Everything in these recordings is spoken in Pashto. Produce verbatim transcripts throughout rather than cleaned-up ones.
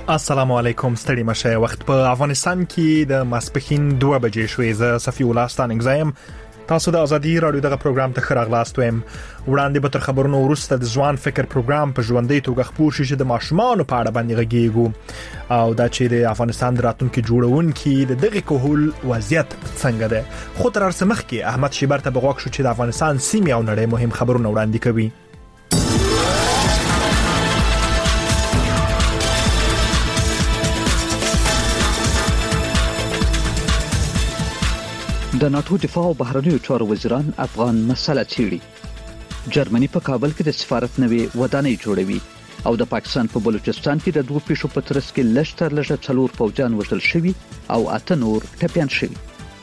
السلام علیکم، ستړي مشه. وخت په افغانستان کې د ماسپښین دوه بجې شوې. زه صفي الله ستانګ زایم. تاسو د ازادي رادیو دغه پروګرام ته خراغلاست ویم. وړاندې به تر خبرونو وروسته د ځوان فکر پروګرام په ژوندۍ توګه خپور شي چې د ماشومانو په اړه باندې غږیږو او دا چې د افغانستان د راتلونکي جوړونکي د دغه کوهول وضعیت څنګه ده. خو تر ارسمخ کې احمد شیبر ته بغوښ شو چې د افغانستان سیمې او نړۍ مهم خبرونه وړاندې کوي. د ناتو دفاع او بهرنیو چارو وزیران افغان مسله څیړي. جرمني په کابل کې د سفارت نوې ودانۍ جوړوي او د پاکستان په بلوچستان کې د دوه پیښو په ترڅ کې لږ تر لږه څلور پوځیان وژل شوي او اته نور ټپیان شوي.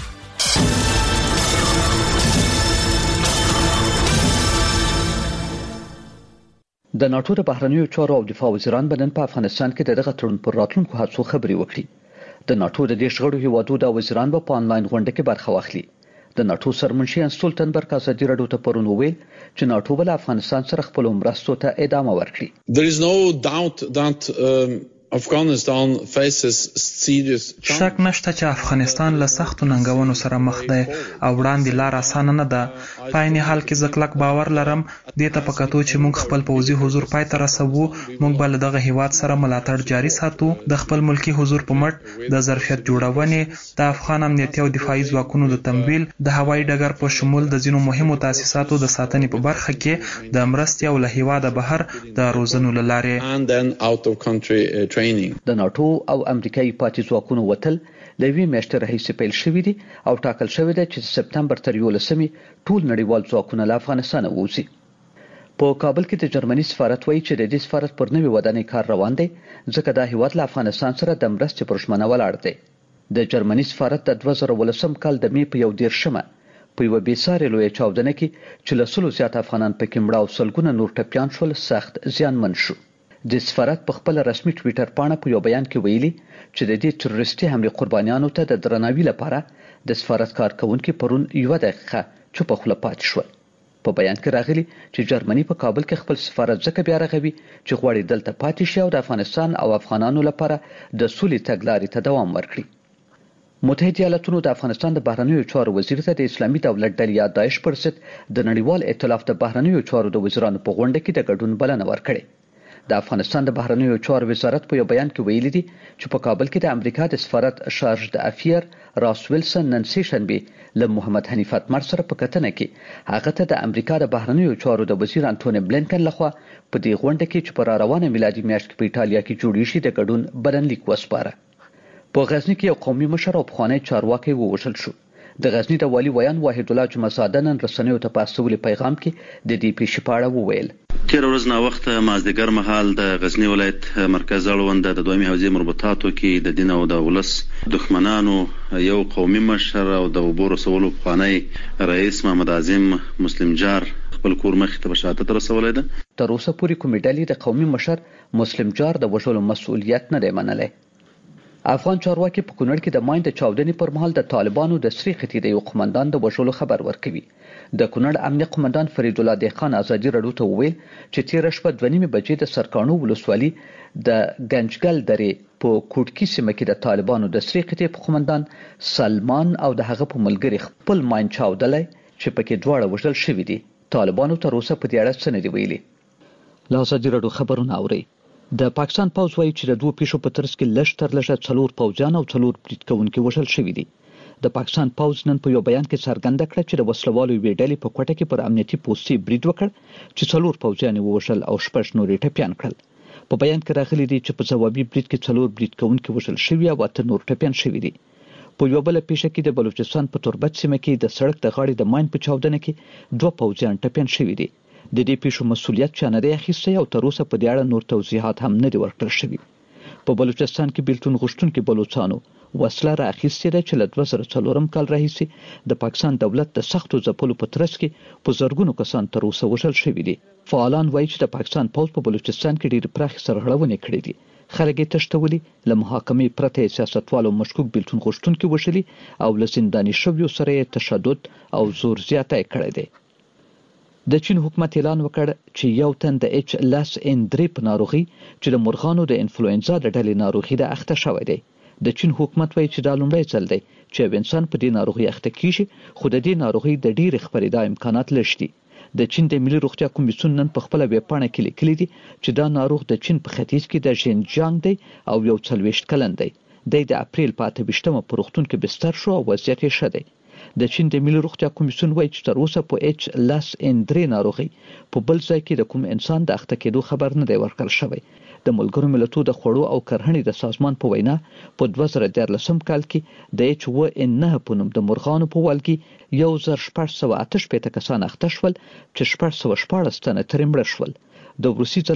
د ناتو د بهرنیو چارو او دفاع وزیران به نن په افغانستان کې دغه تړون پر راتلونکو هڅو خبرې وکړي. د ناتو د دې شغړو هیوادو د وزیران په آنلاین غونډه کې برخه واخلي. د ناتو سرمنشي ان سټولټنبرګ ازادي رادیو ته پرون وویل چې ناتو بل افغانستان سره خپل مرستو ته ادامه ورکړي. There is no doubt that um, Afghanistan faces serious شک نشته چې افغانستان له سختو ننګونو سره مخ دی او وړاندې لار اسانه نه ده. په عین حال کې زه کلک باور لرم دې ته په کتو چې موږ خپل پوځي حضور پای ته رسوو، موږ به له دغه هیواد سره ملاتړ جاري ساتو. د خپل ملکی حضور په مټ د ظرفیت جوړونې، د افغان امنیتي او دفاعي ځواکونو د تمویل، د هوایي ډګر په شمول د ځینو مهمو تاسیساتو د ساتنې په برخه کې د مرستې او له هیواده بهر د روزنو له لارې. د ناتو او امریکایي پاتې ځواکونو وتل له یوې میاشتې راهیسې پیل شوي دي او ټاکل شوی دی چې سپتمبر تر یولسمې ټول نړیوال ځواکونه له افغانستان ووځي. په کابل کې د جرمني سفارت وایي چې د دې سفارت پر نوې ودانۍ کار روان دی ځکه دا هیواد له افغانستان سره د مرستې پر ژمنه ولاړ دی. د جرمني سفارت د دوه زره ولسم کال د مې په یو دیرشمه په یوه بېسارې لویه چاودنه کې چې له سلو زیات افغانان پکې مړه او سلګونه نور ټپیان شول سخت زیانمن شو. د سفارت په خپل رسمي ټویټر پاڼه په یو بیان کې ویلي چې د دې تروریستي حمله قربانیانو ته د درناوي لپاره د سفارت کارکونکو پرون یو دقیقه چوپ خوله پاتې شو. په بیان کې راغلي چې جرمني په کابل کې خپل سفارت ځکه بیا رغوي چې غواړي دلته پاتې شي او د افغانستان او افغانانو لپاره د سولې تګلارې ته دوام ورکړي. متحده ایالاتونو د افغانستان د بهرنیو چارو وزیر ته د اسلامي دولت ډلې یا داعش پر ضد د نړیوال ائتلاف د بهرنیو چارو د وزیرانو په غونډه کې د ګډون بلنه ورکړه. د افغانستان د بهرنیو چارو وزارت په یو بیان کې ویلي دي چې په کابل کې د امریکا د سفارت شارج د افیر راس ویلسن نن سه شنبه له محمد حنیف اتمر سره په کتنه کې هغه ته د امریکا د بهرنیو چارو د وزیر انټونی بلینکن لخوا په دې غونډه کې چې پر روانه میلادي میاشت کې په ایټالیا کې جوړ شي د ګډون بلنلیک وسپاره. په غزنی کې یو قومي مشر او پخوانی چارواکي ووژل شو. د غزنی د والی ویان واحد الله جمعزاده نن رسنیو ته په استولي پیغام کې د دې پیښې په اړه وویل. تیر ورځ نا وخت مازدیګر مهال د غزنی ولایت مرکز اړوند د دویمې حوزې مربوطاتو کې د دین او د ولس دښمنانو یو قومي مشر او د اوبو رسولو پخوانی رئیس محمد اعظم مسلم جار خپل کور مخې ته بشهادت رسولی ده. تر اوسه پورې کومې ډلې د قومي مشر مسلم جار د وژلو مسؤلیت نه دی منلی. افغان چارواکي په کونړ کې د ماین د چاودنې پر مهال د طالبانو د سری خطي د یو قومندان د وژلو خبر ورکوي. د کونړ امنیه قومندان فرید الله دهخان ازادي رادیو ته وویل چې تیر شپه دوه نیمې بجې د سرکانو ولسوالي د گنجګل درې په کوټکی سیمه کې د طالبانو د سری خطي قومندان سلمان او د هغه په ملګری خپل ماین چاودلای چې پکې دواړه وژل شوي دي. طالبانو تر اوسه په دې اړه څه نه دی ویلي. له ازادي رادیو خبرونه اوري. د پاکستان پوځ وایي چې د دوه پیښو په ترڅ کې لږ تر لږه څلور پوځیان او څلور برید کوونکي وژل شوي دي. د پاکستان پوځ نن په یو بیان کې څرګنده کړه چې د وسلوالو یوې ډلې په کوټه کې پر امنیتي پوستې برید وکړ چې څلور پوځیان ووژل او شپږ نور ټپیان کړل. په بیان کې راغلي دي چې په ځوابي برید کې څلور برید کوونکي وژل شوي او اته نور ټپیان شوي دي. په یو بل پیښه کې د بلوچستان په تربت سیمه کې د سړک د غاړې د ماین په چاودنه کې دوه پوځیان ټپیان شوي دي. د دې پیښو مسؤلیت چا نه دی اخیستی او تر اوسه په دې اړه نور توضیحات هم نه دي ورکړل شوي. په بلوچستان کې بیلتون غوښتونکي بلوچستانو وسله را اخیستې ده چې له دوه زره څلورم کال راهیسې د پاکستان دولت د سختو ځپلو په ترڅ کې په زرګونو کسان تر اوسه وژل شوي دي. فعالان وایي چې د پاکستان پوځ په بلوچستان کې ډېرې پراخې سرغړونې کړې دي. خلک یې تښتولي، له محاکمې پرته سیاستوالو مشکوک بیلتون غوښتونکي وژلي او له زنداني شویو سره یې تشدد او زور زیاتی کړی دی. د چین حکومت اعلان وکړ چې یو تن د ایچ لس ان درې په ناروغي چې د مرغانو د انفلوئنزا د ډلې ناروغي د اخته شوی دی. د چین حکومت وایي چې دا لومړی ځل دی چې یو انسان په دې ناروغي اخته کیږي، خو د دې ناروغي د ډېرې خپرېدا امکانات لږ دي. د چین د ملي روغتیا کمیسیون نن په خپل ویبپاڼه کې لیکلي دي چې دا ناروغ د چین په ختیځ کې د ژینجیانګ دی او یو څلوېښت کلن دی. د د اپریل په اته ویشتمه په روغتون کې بستر شو او وضعیت یې ښه دی. د چین د ملي روغتیا کمیسیون وایي چې تر اوسه په ایچ لس ان درې ناروغي په بل ځای کې د کوم انسان د اخته کېدو خبر نه دی ورکړل شوی. د ملګرو ملتونو د خوړو او کرهڼې د سازمان په وینا په دوه زره دیارلسم کال کې د ایچ اوه ان نه په نوم د مرغانو په والګي یو زر شپږ سوه اته شپېته کسان اخته شول چې شپږ سوه شپاړس تنه ترې مړه شول. د روسي